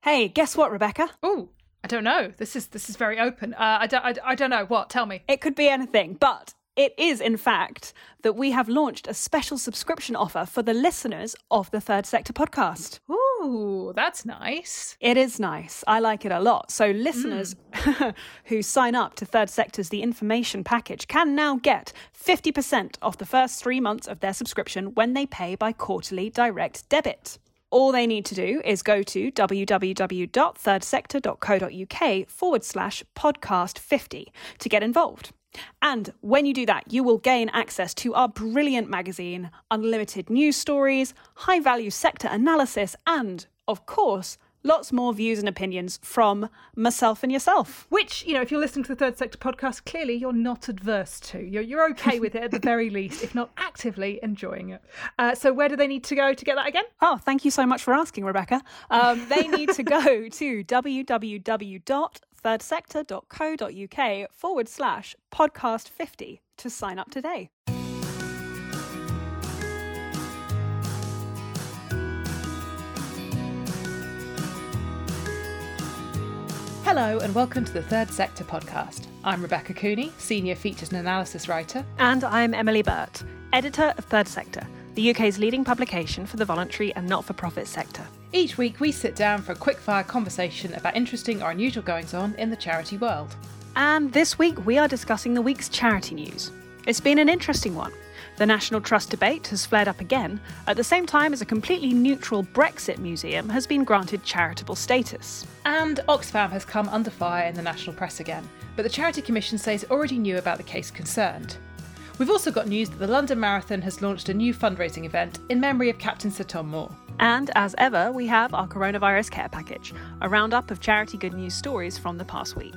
Hey, guess what, Rebecca? Oh, I don't know. This is very open. I don't know. What? Tell me. It could be anything, but it is, in fact, that we have launched a special subscription offer for the listeners of the Third Sector podcast. Ooh, that's nice. It is nice. I like it a lot. So listeners who sign up to Third Sector's The Information package can now get 50% off the first 3 months of their subscription when they pay by quarterly direct debit. All they need to do is go to www.thirdsector.co.uk/podcast50 to get involved. And when you do that, you will gain access to our brilliant magazine, unlimited news stories, high-value sector analysis, and, of course, lots more views and opinions from myself and yourself. Which, if you're listening to the Third Sector podcast, clearly you're not adverse to. You're okay with it at the very least, if not actively enjoying it. So where do they need to go to get that again? Oh, thank you so much for asking, Rebecca. They need to go to www.thirdsector.co.uk/podcast50 to sign up today. Hello and welcome to the Third Sector podcast. I'm Rebecca Cooney, Senior Features and Analysis Writer. And I'm Emily Burt, Editor of Third Sector, the UK's leading publication for the voluntary and not-for-profit sector. Each week we sit down for a quick-fire conversation about interesting or unusual goings-on in the charity world. And this week we are discussing the week's charity news. It's been an interesting one. The National Trust debate has flared up again, at the same time as a completely neutral Brexit museum has been granted charitable status. And Oxfam has come under fire in the national press again, but the Charity Commission says it already knew about the case concerned. We've also got news that the London Marathon has launched a new fundraising event in memory of Captain Sir Tom Moore. And as ever, we have our coronavirus care package, a roundup of charity good news stories from the past week.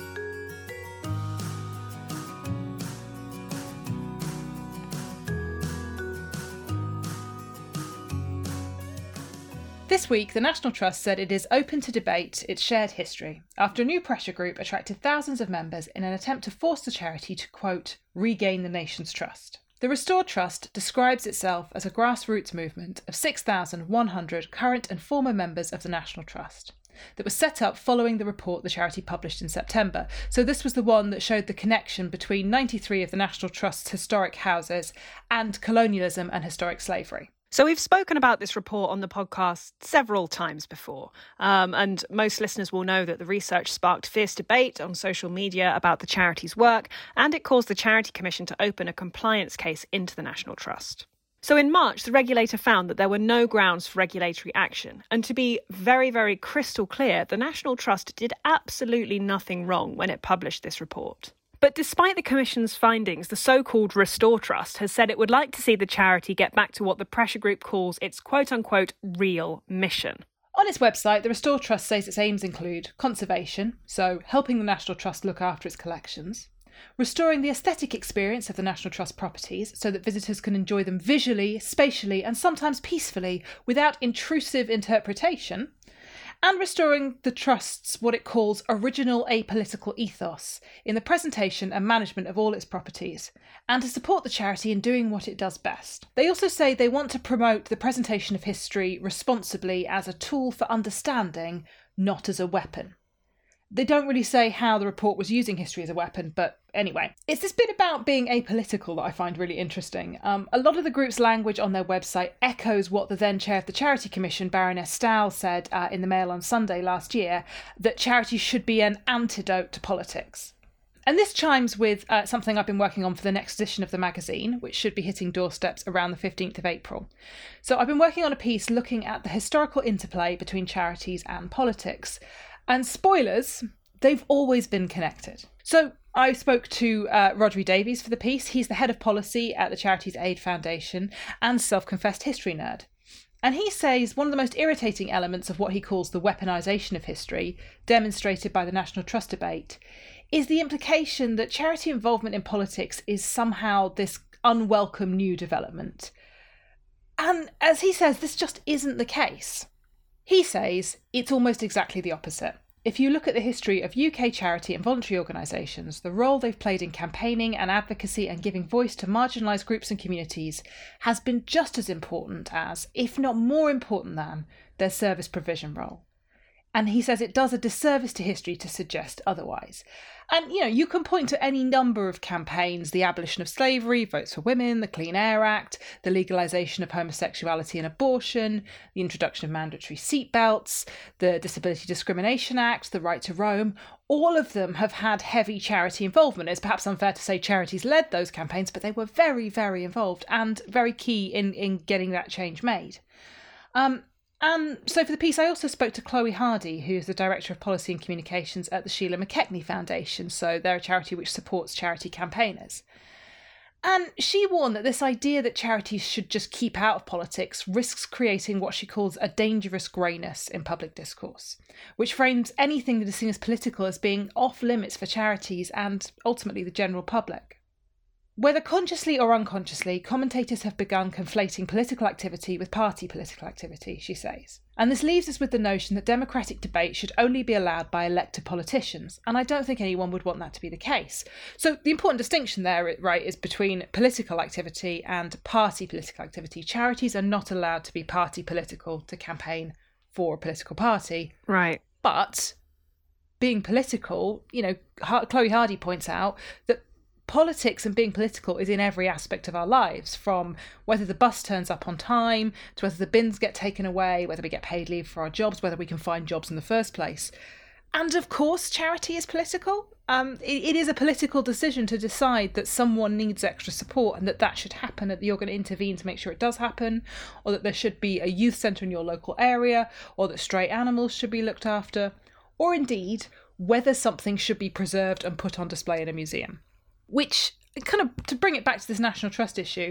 This week, the National Trust said it is open to debate its shared history after a new pressure group attracted thousands of members in an attempt to force the charity to, quote, regain the nation's trust. The Restore Trust describes itself as a grassroots movement of 6,100 current and former members of the National Trust that was set up following the report the charity published in September. So this was the one that showed the connection between 93 of the National Trust's historic houses and colonialism and historic slavery. So we've spoken about this report on the podcast several times before, and most listeners will know that the research sparked fierce debate on social media about the charity's work, and it caused the Charity Commission to open a compliance case into the National Trust. So in March, the regulator found that there were no grounds for regulatory action, and to be very, very crystal clear, the National Trust did absolutely nothing wrong when it published this report. But despite the Commission's findings, the so-called Restore Trust has said it would like to see the charity get back to what the pressure group calls its quote-unquote real mission. On its website, the Restore Trust says its aims include conservation, so helping the National Trust look after its collections, restoring the aesthetic experience of the National Trust properties so that visitors can enjoy them visually, spatially and sometimes peacefully without intrusive interpretation, and restoring the Trust's what it calls original apolitical ethos in the presentation and management of all its properties, and to support the charity in doing what it does best. They also say they want to promote the presentation of history responsibly as a tool for understanding, not as a weapon. They don't really say how the report was using history as a weapon, but anyway. It's this bit about being apolitical that I find really interesting. A lot of the group's language on their website echoes what the then chair of the Charity Commission, Baroness Stahl, said in the Mail on Sunday last year, that charity should be an antidote to politics. And this chimes with something I've been working on for the next edition of the magazine, which should be hitting doorsteps around the 15th of April. So I've been working on a piece looking at the historical interplay between charities and politics. And spoilers, they've always been connected. So I spoke to Rhodri Davies for the piece. He's the head of policy at the Charities Aid Foundation and self-confessed history nerd. And he says one of the most irritating elements of what he calls the weaponisation of history, demonstrated by the National Trust debate, is the implication that charity involvement in politics is somehow this unwelcome new development. And as he says, this just isn't the case. He says it's almost exactly the opposite. If you look at the history of UK charity and voluntary organisations, the role they've played in campaigning and advocacy and giving voice to marginalised groups and communities has been just as important as, if not more important than, their service provision role. And he says it does a disservice to history to suggest otherwise. And, you can point to any number of campaigns: the abolition of slavery, votes for women, the Clean Air Act, the legalisation of homosexuality and abortion, the introduction of mandatory seatbelts, the Disability Discrimination Act, the right to roam. All of them have had heavy charity involvement. It's perhaps unfair to say charities led those campaigns, but they were very, very involved and very key in getting that change made. And so for the piece, I also spoke to Chloe Hardy, who's the Director of Policy and Communications at the Sheila McKechnie Foundation. So they're a charity which supports charity campaigners. And she warned that this idea that charities should just keep out of politics risks creating what she calls a dangerous greyness in public discourse, which frames anything that is seen as political as being off limits for charities and ultimately the general public. Whether consciously or unconsciously, commentators have begun conflating political activity with party political activity, she says. And this leaves us with the notion that democratic debate should only be allowed by elected politicians, and I don't think anyone would want that to be the case. So the important distinction there, right, is between political activity and party political activity. Charities are not allowed to be party political to campaign for a political party. Right. But being political, Chloe Hardy points out that politics and being political is in every aspect of our lives, from whether the bus turns up on time, to whether the bins get taken away, whether we get paid leave for our jobs, whether we can find jobs in the first place. And of course, charity is political. It is a political decision to decide that someone needs extra support and that should happen, that you're going to intervene to make sure it does happen, or that there should be a youth centre in your local area, or that stray animals should be looked after, or indeed whether something should be preserved and put on display in a museum. Which, kind of, to bring it back to this National Trust issue,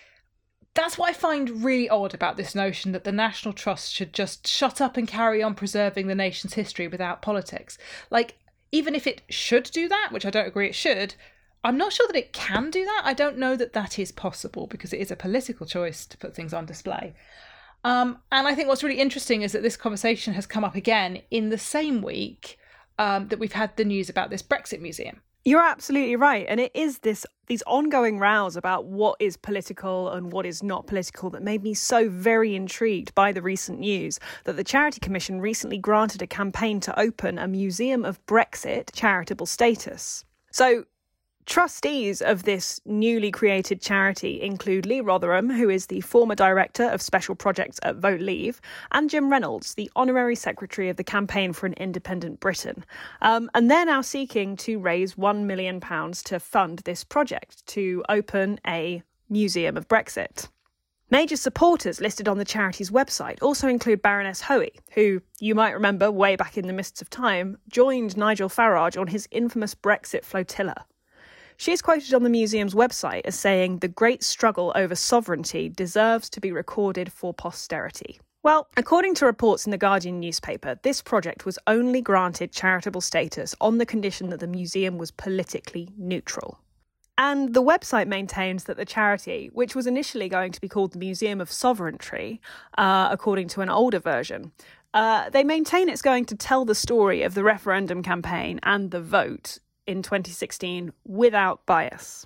that's what I find really odd about this notion that the National Trust should just shut up and carry on preserving the nation's history without politics. Like, even if it should do that, which I don't agree it should, I'm not sure that it can do that. I don't know that that is possible because it is a political choice to put things on display. And I think what's really interesting is that this conversation has come up again in the same week that we've had the news about this Brexit museum. You're absolutely right. And it is these ongoing rows about what is political and what is not political that made me so very intrigued by the recent news that the Charity Commission recently granted a campaign to open a Museum of Brexit charitable status. So trustees of this newly created charity include Lee Rotherham, who is the former director of special projects at Vote Leave, and Jim Reynolds, the honorary secretary of the Campaign for an Independent Britain. And they're now seeking to raise £1 million to fund this project to open a Museum of Brexit. Major supporters listed on the charity's website also include Baroness Hoey, who, you might remember way back in the mists of time, joined Nigel Farage on his infamous Brexit flotilla. She is quoted on the museum's website as saying the great struggle over sovereignty deserves to be recorded for posterity. Well, according to reports in the Guardian newspaper, this project was only granted charitable status on the condition that the museum was politically neutral. And the website maintains that the charity, which was initially going to be called the Museum of Sovereignty, according to an older version, they maintain it's going to tell the story of the referendum campaign and the vote in 2016 without bias.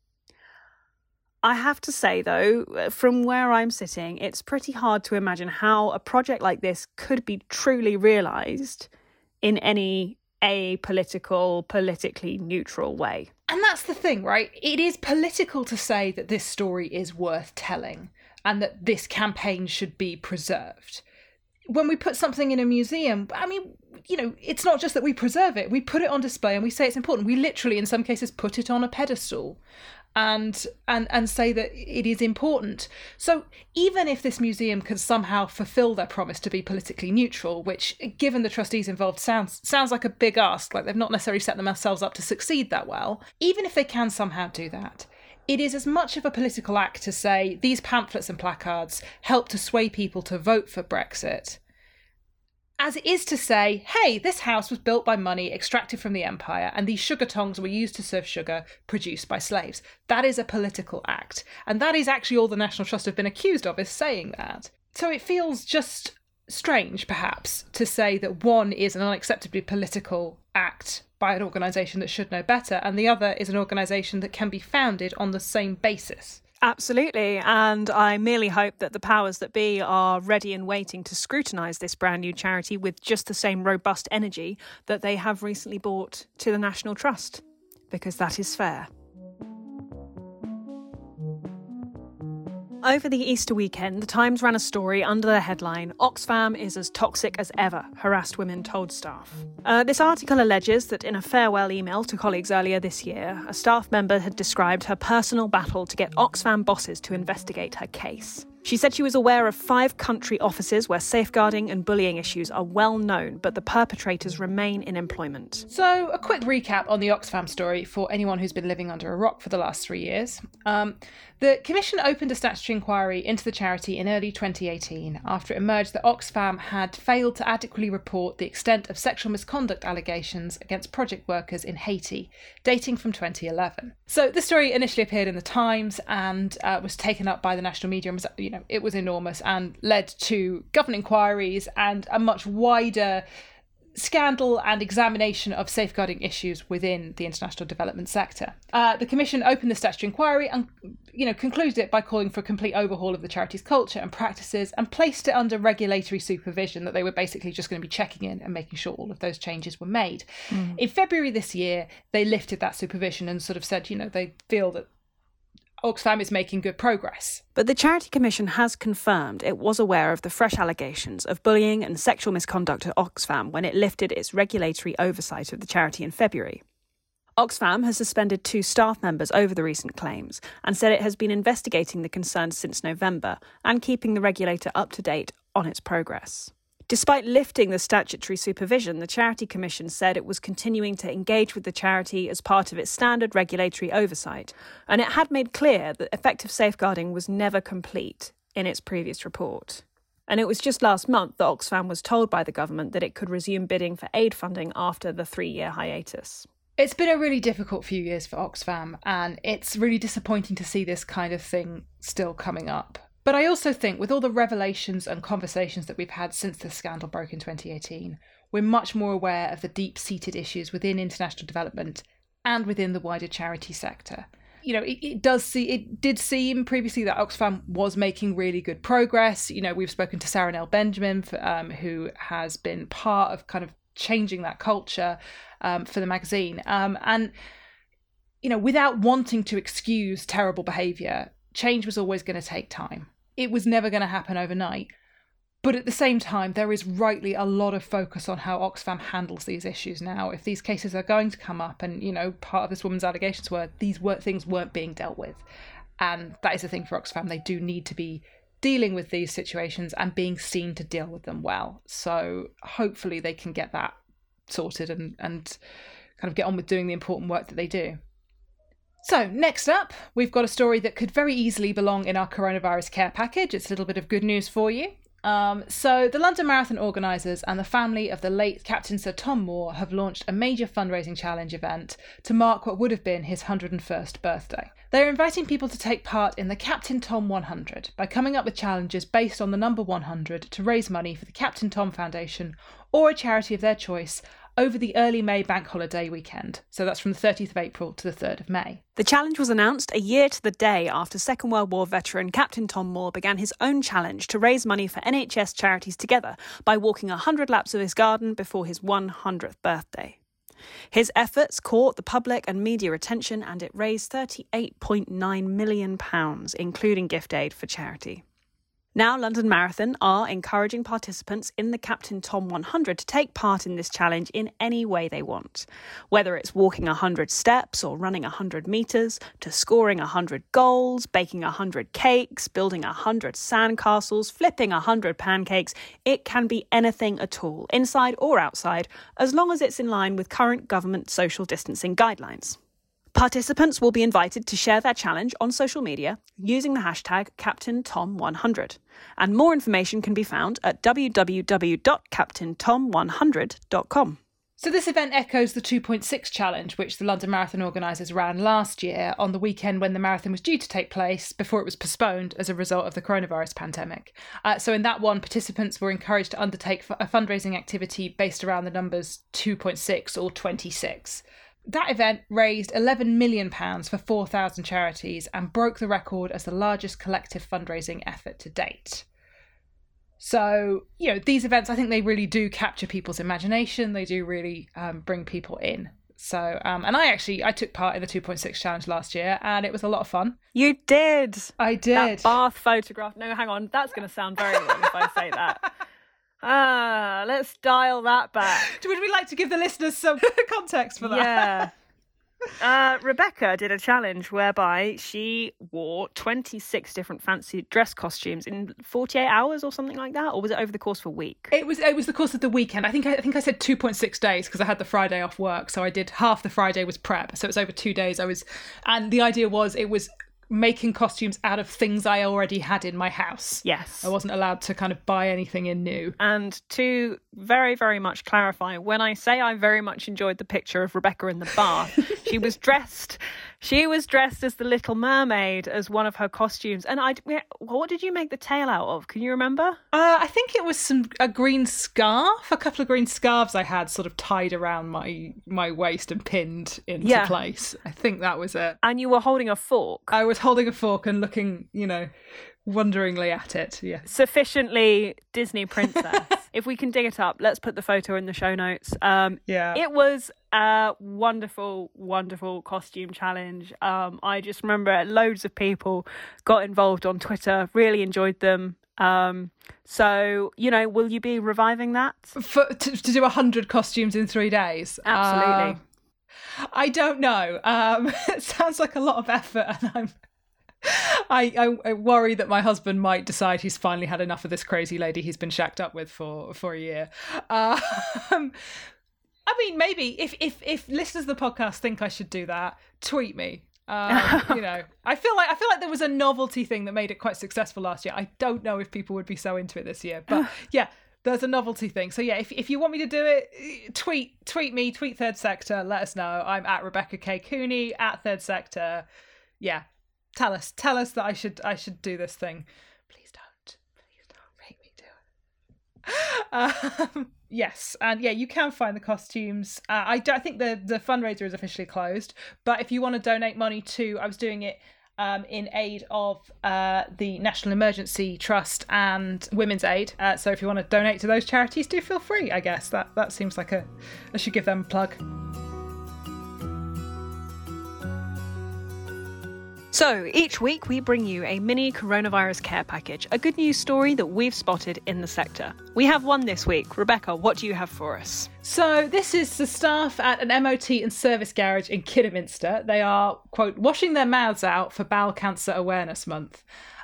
I have to say, though, from where I'm sitting, it's pretty hard to imagine how a project like this could be truly realised in any apolitical, politically neutral way. And that's the thing, right? It is political to say that this story is worth telling and that this campaign should be preserved. When we put something in a museum, I mean, it's not just that we preserve it. We put it on display and we say it's important. We literally, in some cases, put it on a pedestal and say that it is important. So even if this museum could somehow fulfil their promise to be politically neutral, which, given the trustees involved, sounds like a big ask, like they've not necessarily set themselves up to succeed that well, even if they can somehow do that, it is as much of a political act to say these pamphlets and placards help to sway people to vote for Brexit, as it is to say, hey, this house was built by money extracted from the empire and these sugar tongs were used to serve sugar produced by slaves. That is a political act. And that is actually all the National Trust have been accused of, is saying that. So it feels just strange, perhaps, to say that one is an unacceptably political act by an organisation that should know better, and the other is an organisation that can be founded on the same basis. Absolutely, and I merely hope that the powers that be are ready and waiting to scrutinise this brand new charity with just the same robust energy that they have recently brought to the National Trust, because that is fair. Over the Easter weekend, The Times ran a story under the headline, "Oxfam is as toxic as ever, harassed women told staff." This article alleges that in a farewell email to colleagues earlier this year, a staff member had described her personal battle to get Oxfam bosses to investigate her case. She said she was aware of 5 country offices where safeguarding and bullying issues are well known, but the perpetrators remain in employment. So, a quick recap on the Oxfam story for anyone who's been living under a rock for the last 3 years. The Commission opened a statutory inquiry into the charity in early 2018 after it emerged that Oxfam had failed to adequately report the extent of sexual misconduct allegations against project workers in Haiti, dating from 2011. So, the story initially appeared in the Times and was taken up by the national media and was, it was enormous and led to government inquiries and a much wider scandal and examination of safeguarding issues within the international development sector. The Commission opened the statutory inquiry and concluded it by calling for a complete overhaul of the charity's culture and practices and placed it under regulatory supervision, that they were basically just going to be checking in and making sure all of those changes were made. In February this year, they lifted that supervision and sort of said, they feel that Oxfam is making good progress. But the Charity Commission has confirmed it was aware of the fresh allegations of bullying and sexual misconduct at Oxfam when it lifted its regulatory oversight of the charity in February. Oxfam has suspended 2 staff members over the recent claims and said it has been investigating the concerns since November and keeping the regulator up to date on its progress. Despite lifting the statutory supervision, the Charity Commission said it was continuing to engage with the charity as part of its standard regulatory oversight, and it had made clear that effective safeguarding was never complete in its previous report. And it was just last month that Oxfam was told by the government that it could resume bidding for aid funding after the 3-year hiatus. It's been a really difficult few years for Oxfam, and it's really disappointing to see this kind of thing still coming up. But I also think with all the revelations and conversations that we've had since the scandal broke in 2018, we're much more aware of the deep-seated issues within international development and within the wider charity sector. It did seem previously that Oxfam was making really good progress. We've spoken to Sarah Nell Benjamin, who has been part of kind of changing that culture for the magazine. Without wanting to excuse terrible behaviour, change was always going to take time. It was never going to happen overnight. But at the same time, there is rightly a lot of focus on how Oxfam handles these issues now. If these cases are going to come up and, part of this woman's allegations were these things weren't being dealt with. And that is the thing for Oxfam. They do need to be dealing with these situations and being seen to deal with them well. So hopefully they can get that sorted and kind of get on with doing the important work that they do. So, next up, we've got a story that could very easily belong in our coronavirus care package. It's a little bit of good news for you. So, the London Marathon organisers and the family of the late Captain Sir Tom Moore have launched a major fundraising challenge event to mark what would have been his 101st birthday. They're inviting people to take part in the Captain Tom 100 by coming up with challenges based on the number 100 to raise money for the Captain Tom Foundation or a charity of their choice over the early May bank holiday weekend. So that's from the 30th of April to the 3rd of May. The challenge was announced a year to the day after Second World War veteran Captain Tom Moore began his own challenge to raise money for NHS charities together by walking 100 laps of his garden before his 100th birthday. His efforts caught the public and media attention, and it raised £38.9 million, including gift aid for charity. Now, London Marathon are encouraging participants in the Captain Tom 100 to take part in this challenge in any way they want. Whether it's walking 100 steps or running 100 metres, to scoring 100 goals, baking 100 cakes, building 100 sandcastles, flipping 100 pancakes, it can be anything at all, inside or outside, as long as it's in line with current government social distancing guidelines. Participants will be invited to share their challenge on social media using the hashtag CaptainTom100. And more information can be found at www.captaintom100.com. So this event echoes the 2.6 challenge, which the London Marathon organisers ran last year on the weekend when the marathon was due to take place before it was postponed as a result of the coronavirus pandemic. So in that one, participants were encouraged to undertake a fundraising activity based around the numbers 2.6 or 26. That event raised £11 million for 4,000 charities and broke the record as the largest collective fundraising effort to date. So, these events, I think they really do capture people's imagination. They do really bring people in. So, and I took part in the 2.6 challenge last year, and it was a lot of fun. You did. I did. That bath photograph. No, hang on. That's going to sound very wrong if I say that. Let's dial that back. Would we like to give the listeners some context for that? Yeah. Rebecca did a challenge whereby she wore 26 different fancy dress costumes in 48 hours or something like that, or was it over the course of a week? It was the course of the weekend. I think I said 2.6 days because I had the Friday off work, so I did half the Friday was prep, so it was over 2 days. And the idea was it was making costumes out of things I already had in my house. Yes. I wasn't allowed to kind of buy anything in new. And to very, very much clarify, when I say I very much enjoyed the picture of Rebecca in the bath, she was dressed as the Little Mermaid as one of her costumes. And what did you make the tail out of? Can you remember? I think it was a green scarf, a couple of green scarves I had sort of tied around my waist and pinned into place. I think that was it. And you were holding a fork. I was holding a fork and looking, wonderingly at it. Yeah. Sufficiently Disney princess. If we can dig it up, let's put the photo in the show notes. It was a wonderful, wonderful costume challenge. I just remember loads of people got involved on Twitter, really enjoyed them. So, will you be reviving that? To do 100 costumes in 3 days? Absolutely. I don't know. It sounds like a lot of effort, and I worry that my husband might decide he's finally had enough of this crazy lady he's been shacked up with for a year. Maybe if listeners of the podcast think I should do that, tweet me. I feel like there was a novelty thing that made it quite successful last year. I don't know if people would be so into it this year, but yeah. There's a novelty thing. So yeah, if you want me to do it, tweet me, tweet Third Sector, let us know. I'm at Rebecca K. Cooney, at Third Sector. Yeah. Tell us that I should do this thing. Please don't make me do it. Yes, and yeah, you can find the costumes. I think the fundraiser is officially closed, but if you want to donate money to, I was doing it in aid of the National Emergency Trust and Women's Aid. So if you want to donate to those charities, do feel free, I guess. That seems like I should give them a plug. So each week we bring you a mini coronavirus care package, a good news story that we've spotted in the sector. We have one this week. Rebecca, what do you have for us? So this is the staff at an MOT and service garage in Kidderminster. They are, quote, washing their mouths out for Bowel Cancer Awareness Month.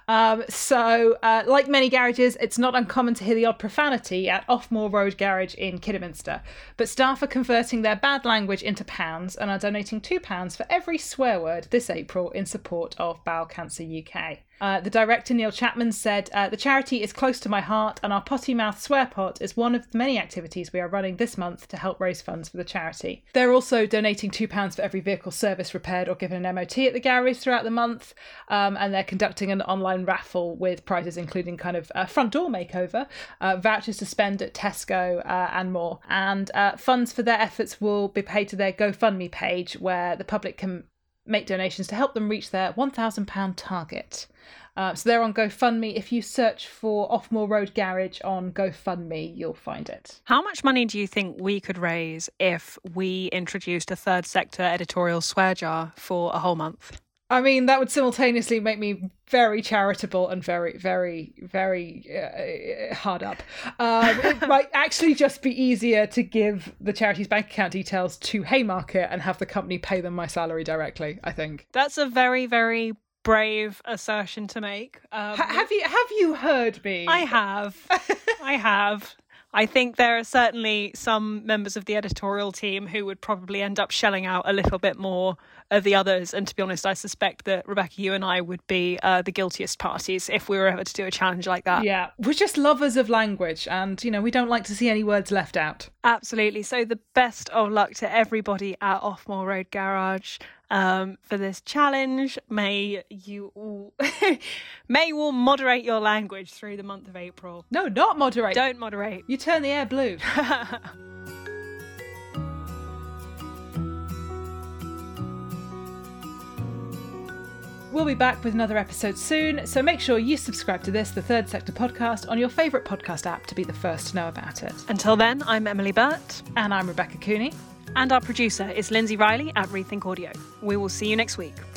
Like many garages, it's not uncommon to hear the odd profanity at Offmore Road Garage in Kidderminster, but staff are converting their bad language into pounds and are donating £2 for every swear word this April in support of Bowel Cancer UK. The director, Neil Chapman, said, the charity is close to my heart and our potty mouth swear pot is one of the many activities we are running this month to help raise funds for the charity. They're also donating £2 for every vehicle service repaired or given an MOT at the garage throughout the month, and they're conducting an online raffle with prizes including kind of a front door makeover, vouchers to spend at Tesco and more. And funds for their efforts will be paid to their GoFundMe page where the public can make donations to help them reach their £1,000 target. So they're on GoFundMe. If you search for Offmore Road Garage on GoFundMe, you'll find it. How much money do you think we could raise if we introduced a Third Sector editorial swear jar for a whole month? I mean, that would simultaneously make me very charitable and very, very, very hard up. It might actually just be easier to give the charity's bank account details to Haymarket and have the company pay them my salary directly, I think. That's a very, very brave assertion to make. Have you heard me? I have. I think there are certainly some members of the editorial team who would probably end up shelling out a little bit more of the others. And to be honest, I suspect that, Rebecca, you and I would be the guiltiest parties if we were ever to do a challenge like that. Yeah, we're just lovers of language and, we don't like to see any words left out. Absolutely. So the best of luck to everybody at Offmore Road Garage for this challenge. May you all moderate your language through the month of April. No, not moderate. Don't moderate. You turn the air blue. We'll be back with another episode soon, so make sure you subscribe to this, the Third Sector podcast, on your favourite podcast app to be the first to know about it. Until then, I'm Emily Burt. And I'm Rebecca Cooney. And our producer is Lindsay Riley at Rethink Audio. We will see you next week.